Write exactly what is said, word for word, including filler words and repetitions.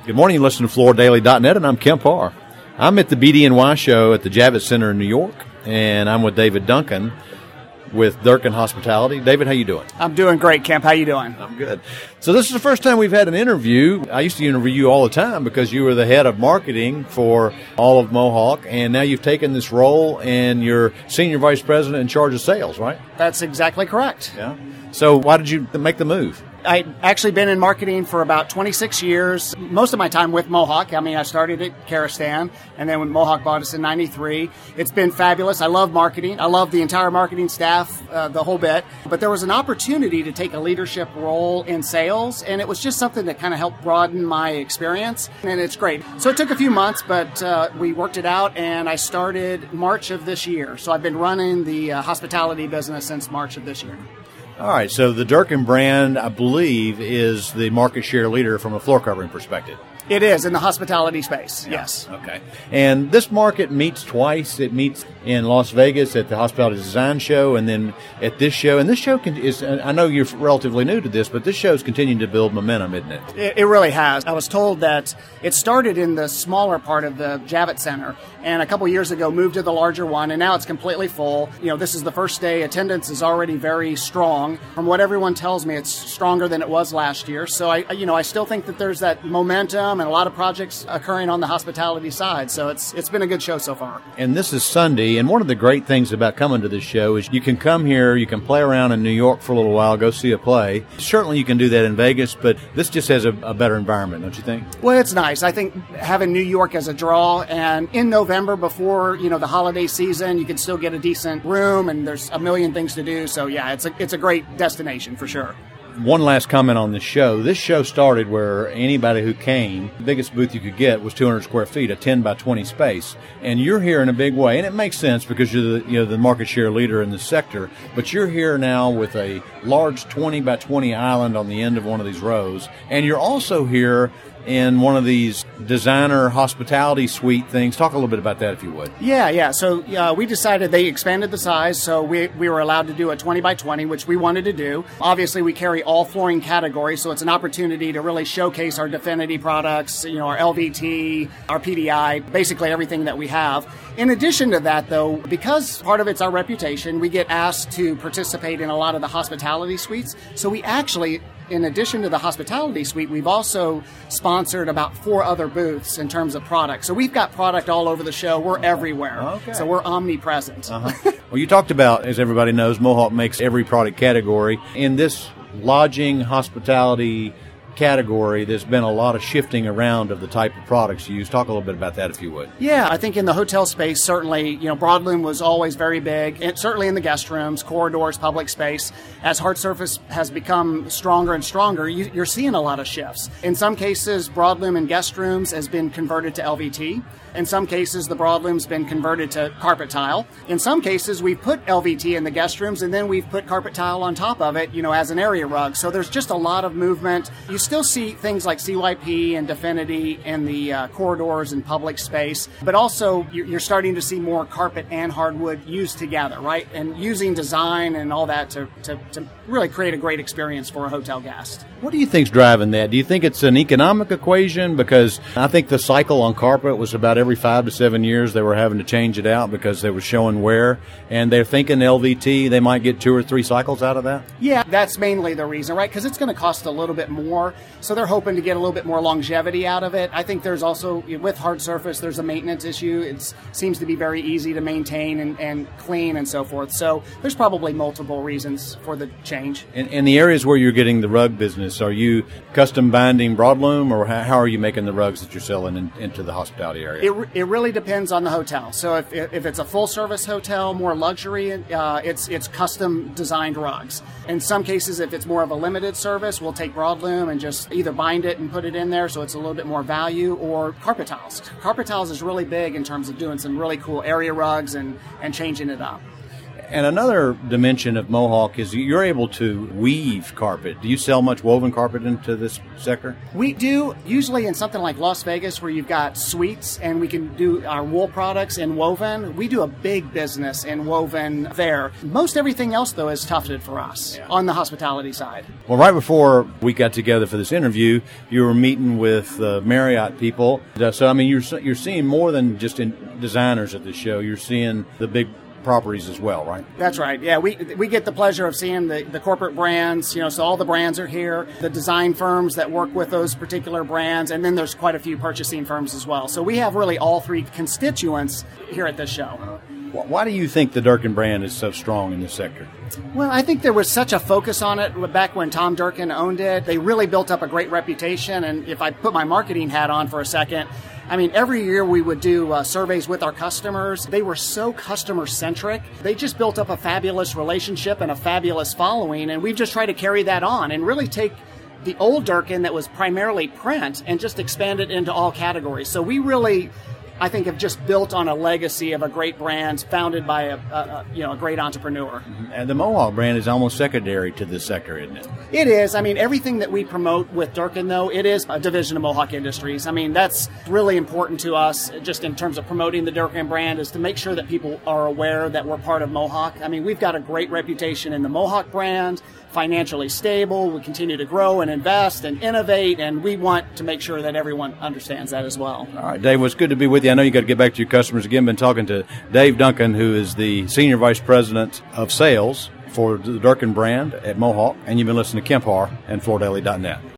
Good morning. You listen to Florida Daily dot net, and I'm Kemp Harr. I'm at the B D N Y show at the Javits Center in New York, and I'm with David Duncan with Durkin Hospitality. David, how you doing? I'm doing great, Kemp. How you doing? I'm good. So this is the first time we've had an interview. I used to interview you all the time because you were the head of marketing for all of Mohawk, and now you've taken this role and you're senior vice president in charge of sales, right? That's exactly correct. Yeah. So why did you make the move? I've actually been in marketing for about twenty-six years, most of my time with Mohawk. I mean, I started at Karastan, and then when Mohawk bought us in ninety-three, it's been fabulous. I love marketing. I love the entire marketing staff, uh, the whole bit. But there was an opportunity to take a leadership role in sales, and it was just something that kind of helped broaden my experience, and it's great. So it took a few months, but uh, we worked it out, and I started March of this year. So I've been running the uh, hospitality business since March of this year. All right, so the Durkin brand, I believe, is the market share leader from a floor covering perspective. It is, in the hospitality space, Yeah. yes. Okay. And this market meets twice. It meets in Las Vegas at the Hospitality Design Show, and then at this show. And this show can, is, I know you're relatively new to this, but this show is continuing to build momentum, isn't it? It, it really has. I was told that it started in the smaller part of the Javits Center, and a couple years ago moved to the larger one, and now it's completely full. You know, this is the first day. Attendance is already very strong. From what everyone tells me, it's stronger than it was last year. So, I, you know, I still think that there's that momentum and a lot of projects occurring on the hospitality side. So it's it's been a good show so far. And this is Sunday, and one of the great things about coming to this show is you can come here, you can play around in New York for a little while, go see a play. Certainly you can do that in Vegas, but this just has a, a better environment, don't you think? Well, it's nice. I think having New York as a draw, and in November before, you know, the holiday season, you can still get a decent room, and there's a million things to do. So yeah, it's a it's a great destination for sure. One last comment on this show. This show started where anybody who came, the biggest booth you could get was two hundred square feet, a ten by twenty space. And you're here in a big way, and it makes sense because you're the, you know, the market share leader in the sector, but you're here now with a large twenty by twenty island on the end of one of these rows, and you're also here in one of these designer hospitality suite things. Talk a little bit about that, if you would. Yeah, yeah. So uh, we decided they expanded the size, so we we were allowed to do a twenty by twenty, which we wanted to do. Obviously, we carry all flooring categories, so it's an opportunity to really showcase our Definity products, you know, our L V T, our P D I, basically everything that we have. In addition to that, though, because part of it's our reputation, we get asked to participate in a lot of the hospitality suites. So we actually, in addition to the hospitality suite, we've also sponsored about four other booths in terms of product. So we've got product all over the show. We're everywhere. Okay. So we're omnipresent. Uh-huh. Well, you talked about, as everybody knows, Mohawk makes every product category. In this lodging, hospitality category, there's been a lot of shifting around of the type of products used. Talk a little bit about that, if you would. Yeah, I think in the hotel space, certainly, you know, broadloom was always very big, and certainly in the guest rooms, corridors, public space. As hard surface has become stronger and stronger, you, you're seeing a lot of shifts. In some cases, broadloom in guest rooms has been converted to L V T. In some cases, the broadloom's been converted to carpet tile. In some cases, we've put L V T in the guest rooms, and then we've put carpet tile on top of it, you know, as an area rug. So there's just a lot of movement. You still see things like C Y P and Definity in the uh, corridors and public space, but also you're starting to see more carpet and hardwood used together, right? And using design and all that to, to, to really create a great experience for a hotel guest. What do you think's driving that? Do you think it's an economic equation? Because I think the cycle on carpet was about every five to seven years they were having to change it out because they were showing wear, and they're thinking L V T, they might get two or three cycles out of that? Yeah, that's mainly the reason, right? Because it's going to cost a little bit more, so they're hoping to get a little bit more longevity out of it. I think there's also, with hard surface, there's a maintenance issue. It seems to be very easy to maintain and, and clean and so forth. So there's probably multiple reasons for the change. In, in the areas where you're getting the rug business, are you custom binding broadloom, or how, how are you making the rugs that you're selling in, into the hospitality area? It, it really depends on the hotel. So if, if it's a full-service hotel, more luxury, uh, it's it's custom designed rugs. In some cases, if it's more of a limited service, we'll take broadloom and just either bind it and put it in there so it's a little bit more value, or carpet tiles. Carpet tiles is really big in terms of doing some really cool area rugs and, and changing it up. And another dimension of Mohawk is you're able to weave carpet. Do you sell much woven carpet into this sector? We do, usually in something like Las Vegas where you've got suites and we can do our wool products in woven. We do a big business in woven there. Most everything else, though, is tufted for us yeah. on the hospitality side. Well, right before we got together for this interview, you were meeting with uh, Marriott people. So, I mean, you're, you're seeing more than just in designers at the show. You're seeing the big properties as well, right? That's right. Yeah, we we get the pleasure of seeing the, the corporate brands, you know, so all the brands are here, the design firms that work with those particular brands, and then there's quite a few purchasing firms as well. So we have really all three constituents here at this show. Why do you think the Durkin brand is so strong in this sector? Well, I think there was such a focus on it back when Tom Durkin owned it. They really built up a great reputation, and if I put my marketing hat on for a second, I mean, every year we would do uh, surveys with our customers. They were so customer-centric. They just built up a fabulous relationship and a fabulous following, and we've just tried to carry that on and really take the old Durkin that was primarily print and just expand it into all categories. So we really, I think, have just built on a legacy of a great brand founded by a, a, a you know a great entrepreneur. Mm-hmm. And the Mohawk brand is almost secondary to this sector, isn't it? It is. I mean, everything that we promote with Durkin, though, it is a division of Mohawk Industries. I mean, that's really important to us just in terms of promoting the Durkin brand, is to make sure that people are aware that we're part of Mohawk. I mean, we've got a great reputation in the Mohawk brand, financially stable. We continue to grow and invest and innovate, and we want to make sure that everyone understands that as well. All right, Dave, well, it's good to be with you. I know you got to get back to your customers again. Been talking to Dave Duncan, who is the Senior Vice President of Sales for the Durkin brand at Mohawk, and you've been listening to Kemp Harr and Flor Daily dot net.